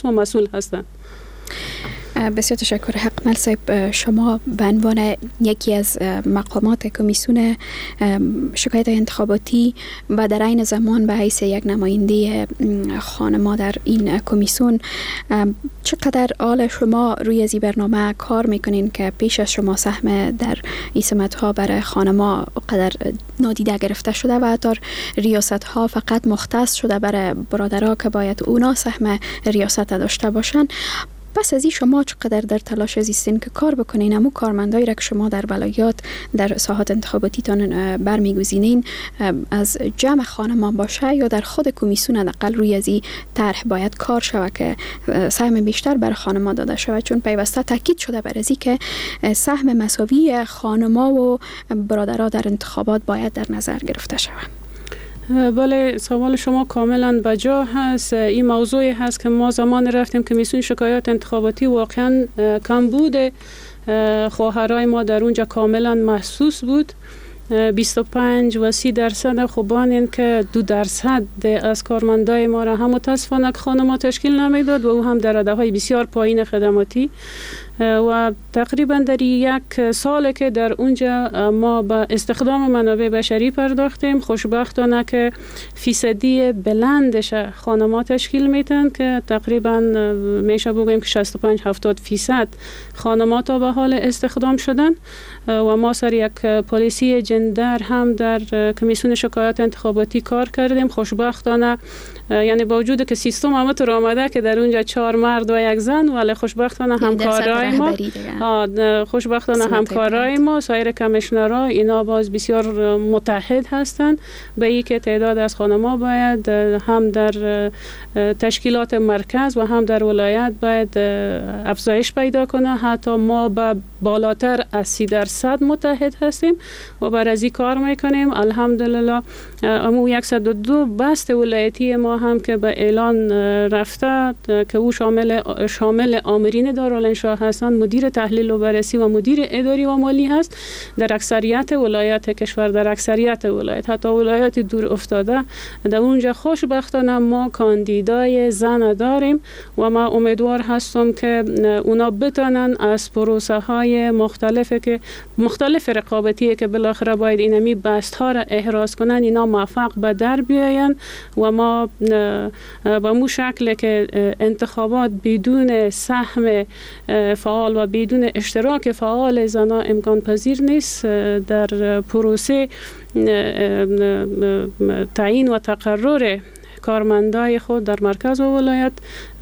و مسئول هستند. بسیار تشکر. حقمل صاحب، شما به عنوان یکی از مقامات کمیسیون شکایت انتخاباتی و در عین زمان به حیث یک نماینده خانما در این کمیسیون، چقدر آل شما روی از این برنامه کار میکنین که پیش از شما سهم در این سمت‌ها برای خانما قدر نادیده گرفته شده و حتی ریاست ها فقط مختص شده برای برادرها که باید اونا سهم ریاست داشته باشن؟ پس از این شما چقدر در تلاش هستین که کار بکنین همون کارمندایی را که شما در ولایات در ساحات انتخاباتیتان برمیگزینین از جمع خانمان باشه یا در خود کمیسیون حداقل روی از این طرح باید کار شود که سهم بیشتر بر خانمان داده شود، چون پیوسته تاکید شده بر ازی که سهم مساوی خانما و برادرها در انتخابات باید در نظر گرفته شود. بله، سوال شما کاملا بجا هست. این موضوعی هست که ما زمان رفتیم کمیسیون شکایات انتخاباتی واقعا کم بوده، خواهرای ما در اونجا کاملا محسوس بود. 25 و 30% خوبان این که 2% از کارمندای ما را هم متاسفانه خانما تشکیل نمیداد و او هم در رده بسیار پایین خدماتی و تقریبا در یک سال که در اونجا ما به استخدام منابع بشری پرداختیم، خوشبختانه که فیصدی بلندش خانما تشکیل میتن که تقریبا میشه بگویم که 65-70% خانما تا به حال استخدام شدن و ما سر یک پالیسی جندر هم در کمیسیون شکایات انتخاباتی کار کردیم. خوشبختانه یعنی با وجود که سیستم همونطور آمده که در اونجا 4 مرد و 1 زن، ولی خوشبختانه همکارای ما سایر کمیشنرها اینا باز بسیار متحد هستند به این که تعداد از خانما باید هم در تشکیلات مرکز و هم در ولایت باید افزایش پیدا کنه. حتی ما به بالاتر از 30% متحد هستیم و بر از این کار میکنیم. الحمدلله امو 102 بست ولایتی ما هم که به اعلان رفته که او شامل آمرین دارالانشا هستند، مدیر تحلیل و بررسی و مدیر اداری و مالی هست در اکثریت ولایات کشور، در اکثریت ولایت، حتی ولایات دور افتاده در اونجا خوشبختانه ما کاندیدای زن داریم و ما امیدوار هستم که اونا بتونن از پروسه های مختلف رقابتی که بالاخره باید اینمی بست ها را احراز کنن اینا موفق به در بیاین و ما با مو شکل که انتخابات بدون سهم فعال و بدون اشتراک فعال زنان امکان پذیر نیست. در پروسه تعیین و تقرر کارمندای خود در مرکز و ولایت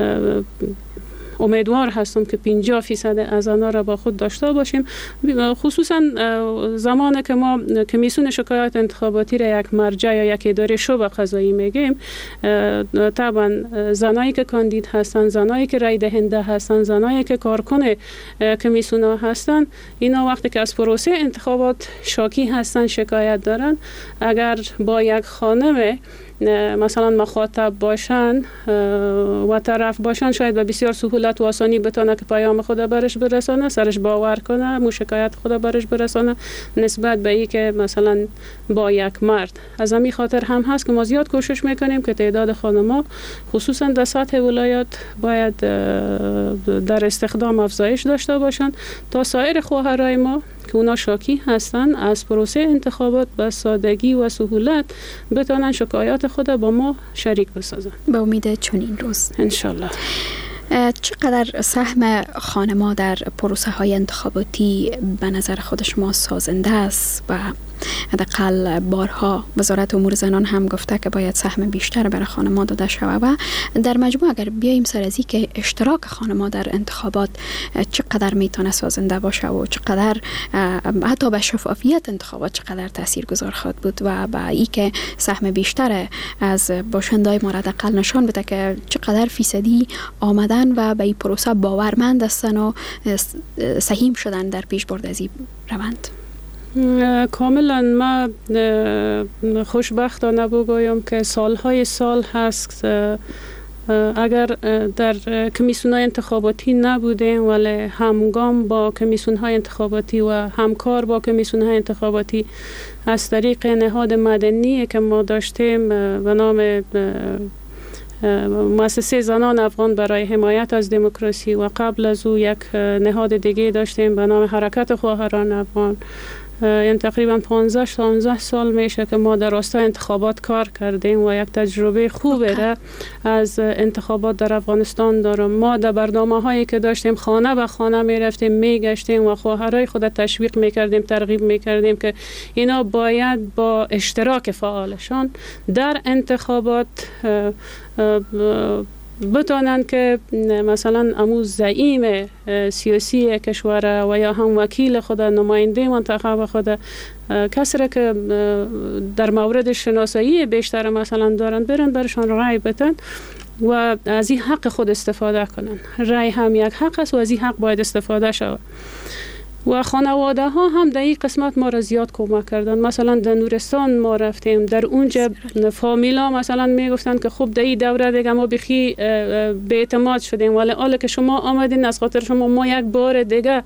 امیدوار هستم که 50% از آنها را با خود داشته باشیم. خصوصا زمانی که ما کمیسیون شکایات انتخاباتی را یک مرجع یا یک اداره شعبه قضایی میگیم، طبعا زنایی که کاندید هستن، زنایی که رای دهنده هستن، زنایی که کارکن کمیسیون ها هستن، اینا وقتی که از پروسه انتخابات شاکی هستن، شکایت دارن، اگر با یک خانم مثلا مخاطب باشن و طرف باشن، شاید به بسیار سهولت و آسانی بتونه که پیام خود برش برسانه، سرش باور کنه، مو شکایت خود برش برسانه نسبت به ای که مثلا با یک مرد. از همین خاطر هم هست که ما زیاد کوشش میکنیم که تعداد خانم‌ها خصوصا در سطح ولایات باید در استخدام افزایش داشته باشن تا سایر خواهرای ما که اونا شاکی هستن از پروسه انتخابات به سادگی و سهولت بتونن شکایات خود با ما شریک بسازن. به امید چنین روز انشالله. چقدر سهم خانما در پروسه های انتخاباتی به نظر خود شما سازنده است و حداقل بارها وزارت امور زنان هم گفته که باید سهم بیشتر برای خانم‌ها داده شود و در مجموع اگر بیایم سر از این که اشتراک خانم‌ها در انتخابات چقدر میتونه سازنده باشه و چقدر حتی به شفافیت انتخابات چقدر تاثیرگذار خواهد بود و به این که سهم بیشتر از باشنده‌های ما حداقل نشان بده که چقدر فیصدی آمدن و به این پروسه باورمند هستن و سهیم شدن در پیش برد از این روند. کاملا ما خوشبختانه بگویم که سالهای سال هست اگر در کمیسیون‌های انتخاباتی نبودیم ولی همگام با کمیسیون‌های انتخاباتی و همکار با کمیسیون‌های انتخاباتی از طریق نهاد مدنی که ما داشتیم به نام مؤسسه زنان افغان برای حمایت از دموکراسی و قبل از او یک نهاد دیگه داشتیم به نام حرکت خواهران افغان. این تقریبا 15-16 سال میشه که ما در راستای انتخابات کار کردیم و یک تجربه خوبه را از انتخابات در افغانستان دارم. ما در برنامه هایی که داشتیم خانه به خانه میرفتیم، میگشتیم و خواهرای خود تشویق میکردیم، ترغیب میکردیم که اینا باید با اشتراک فعالشان در انتخابات بتونن که مثلا امو زعیم سیاسی کشور و یا هم وکیل خود، نماینده منتخب خود، کسی را که در مورد شناسایی بیشتر مثلا دارن برن برشان رای بدن و از این حق خود استفاده کنن. رای هم یک حق است و از این حق باید استفاده شود. و خانواده ها هم در این قسمت ما را زیاد کمک کردن. مثلا در نورستان ما رفتیم، در اونجا فامیلا مثلا میگفتن که خب در این دوره دیگه ما بخی به اعتماد شدیم، ولی حالا که شما آمدین از خاطر شما ما یک بار دیگه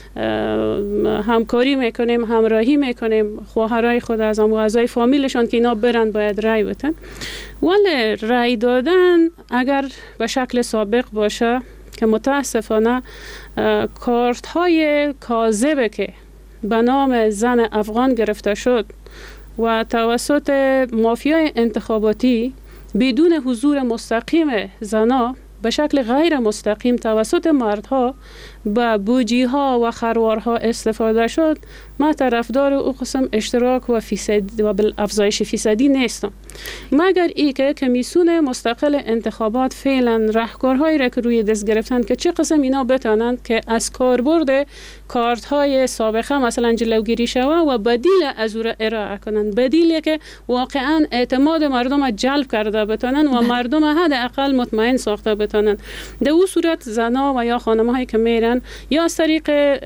همکاری میکنیم، همراهی میکنیم خواهرای خود از اعضای فامیلشان که اینا برن باید رای بدن. ولی رای دادن اگر به شکل سابق باشه که متاسفانه کارت های کاذب که به نام زن افغان گرفته شد و توسط مافیای انتخاباتی بدون حضور مستقیم زنا به شکل غیر مستقیم توسط مردها با بوجی ها و خروارها استفاده شد، ما طرفدار او قسم اشتراک و افزایش فیصدی نیستم، مگر ای که کمیسیون مستقل انتخابات فعلا راهکارهایی را که روی دست گرفتن که چه قسم اینا بتانند که از کاربرد کارت های سابقه مثلا جلوگیری شود و بدیل از او را ارائه کنند، بدیلی که واقعا اعتماد مردم را جلب کرده بتانند و مردم حداقل مطمئن ساخته بتانند. در او صورت زنا و یا خانم‌هایی که میرن یا از طریق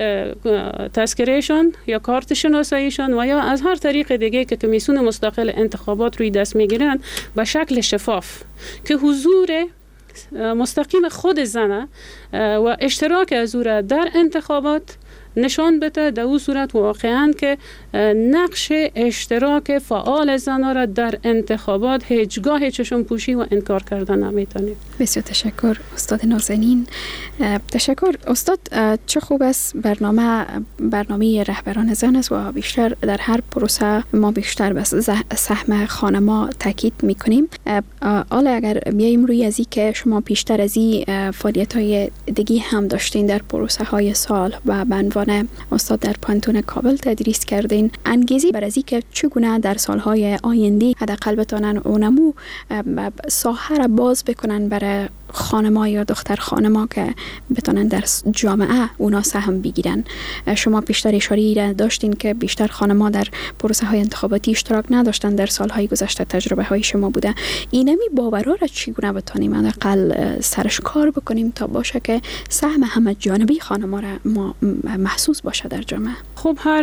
تذکرهشون یا کارت شناساییشون و یا از هر طریق دیگه که کمیسیون مستقل انتخابات روی دست میگیرن به شکل شفاف که حضور مستقیم خود زنه و اشتراک از او را در انتخابات نشان بده، در او صورت واقعا که نقش اشتراک فعال زنها را در انتخابات هیچگاه چشم پوشی و انکار کردن نمیتونیم. بسیار تشکر استاد نازنین. تشکر استاد. چه خوب است برنامه رهبران زن است و بیشتر در هر پروسه ما بیشتر به سهم خانم‌ها تاکید میکنیم. حالا اگر بیایم روی ازی که شما بیشتر از این فعالیت‌های دیگه هم داشتین در پروسه های سال و به عنوان استاد در پانتون کابل تدریس کردین، انگیزه بر ازی که چگونه در سالهای آینده حداقل بتونن اونمو ساحه را باز بکنن برای خانم‌ها یا دختر خانم‌ها که بتونن در جامعه اونا سهم بگیرن. شما بیشتر اشاره را داشتین که بیشتر خانم‌ها در پروسه های انتخاباتی اشتراک نداشتن در سالهای گذشته، تجربه های شما بوده. اینمی باورها را چگونه بتونیم حداقل سرش کار بکنیم تا باشه که سهم همه جانبی خانم‌ها را ما محسوس باشه در جامعه؟ خب هر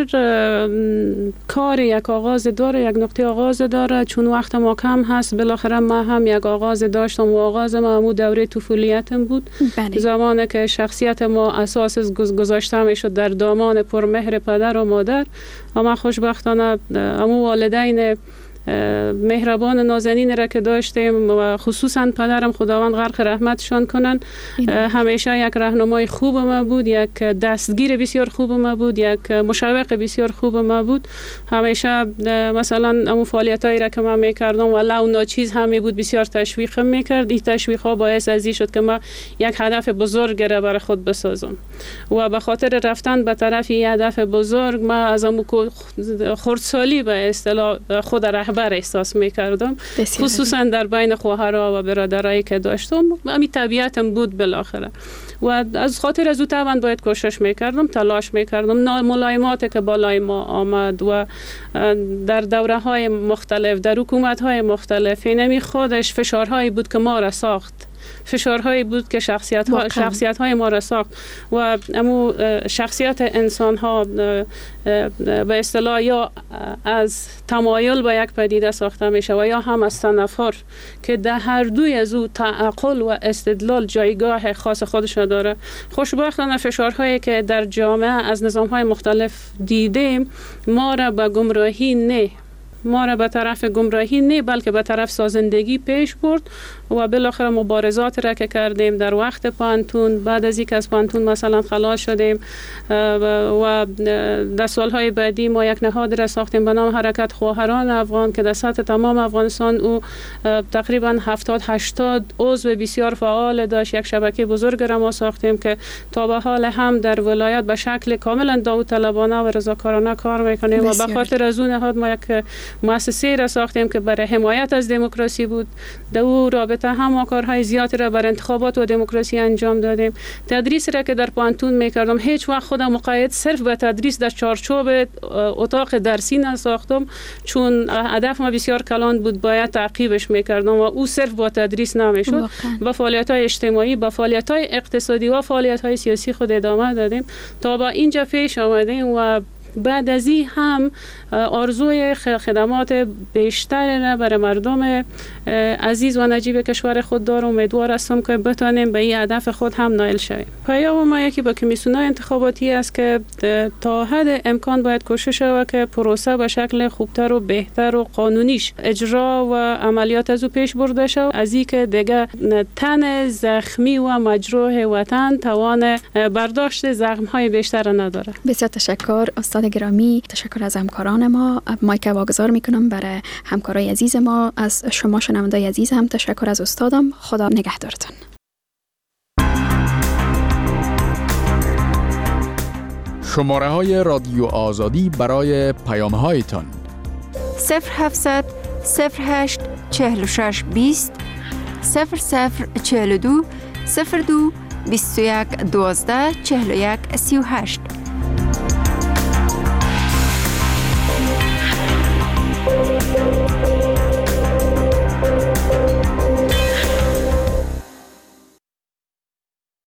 کار یک آغاز داره، یک نقطه آغاز داره. چون وقت ما کم هست، بالاخره ما هم یک آغاز داشتم و آغاز ما همون دوره طفولیتم بود. زمانی که شخصیت ما اساس گذاشته میشد در دامان پرمهر پدر و مادر. اما خوشبختانه همون والدین مهربان نازنین را که داشتیم و خصوصا پدرم خداوند غرق رحمتشان کنن، همیشه یک راهنمای خوب ما بود، یک دستگیر بسیار خوب ما بود، یک مشوق بسیار خوب ما بود. همیشه مثلا اون فعالیتایی را که من میکردم و لو ناچیز هم بود بسیار تشویق میکرد. این تشویق ها باعث ازی شد که ما یک هدف بزرگ را برای خود بسازم و به خاطر رفتن به طرف این هدف بزرگ ما از اون خردسالی به اصطلاح خود رهبر احساس میکردم، خصوصا در بین خواهرها و برادرایی که داشتم. همین طبیعتم بود بالاخره و از خاطر از او طبعا باید کوشش میکردم، تلاش میکردم. ملایماتی که بالای ما آمد و در دوره های مختلف، در حکومت های مختلف، اینمی خودش فشارهایی بود که ما را ساخت، فشارهایی بود که شخصیت های ما را ساخت و امو شخصیت انسان ها به اصطلاح یا از تمایل به یک پدیده ساخته میشه و یا هم از تنفر که در هر دوی از او تعقل و استدلال جایگاه خاص خودش داره. خوشبختانه فشارهایی که در جامعه از نظام های مختلف دیدیم ما را به گمراهی نه، ما را به طرف گمراهی نه بلکه به طرف سازندگی پیش برد و بالاخره مبارزات را که کردیم در وقت پانتون. بعد از اینکه از پانتون مثلا خلاص شدیم و در سالهای بعدی ما یک نهاد را ساختیم به نام حرکت خواهران افغان که در سطح تمام افغانستان او تقریبا 70-80 عضو بسیار فعال داشت. یک شبکه بزرگ را ما ساختیم که تا به حال هم در ولایت به شکل کاملا داوطلبانه و رضاکارانه کار میکنیم و به خاطر از اون نهاد ما یک مؤسسه را ساختیم که برای حمایت از دموکراسی بود. در او رابطه هم کارهای زیادی را بر انتخابات و دموکراسی انجام دادیم. تدریس را که در پانتون میکردم هیچ وقت خودم مقید صرف به تدریس در چارچوب اتاق درسی نساختم، چون هدف ما بسیار کلان بود، باید تعقیبش میکردم و او صرف با تدریس نمیشد. با فعالیت‌های اجتماعی، با فعالیت‌های اقتصادی و فعالیت‌های سیاسی خود ادامه دادیم تا با اینجا پیش آمدیم و بعد از این هم آرزوی خدمات بیشتر را برای مردم عزیز و نجیب کشور خود دارم. امیدوار هستم که بتانیم به این هدف خود هم نائل شویم. پیام ما یکی با کمیسیون‌های انتخاباتی است که تا حد امکان باید کوشش شود که پروسه به شکل خوبتر و بهتر و قانونیش اجرا و عملیات از او پیش برده شود، از این که دیگه تن زخمی و مجروح وطن توان برداشت زخم‌های بیشتر نداره. بسیار تشکر استاد گرامی، تشکر از همکاران ما. مایک واگذار میکنم برای همکارای عزیز ما. از شما شنوندای عزیز هم تشکر از استادم. خدا نگهدارتون. شماره های رادیو آزادی برای پیام هایتان 0700 08 46 20 0042 02 21 12 41 38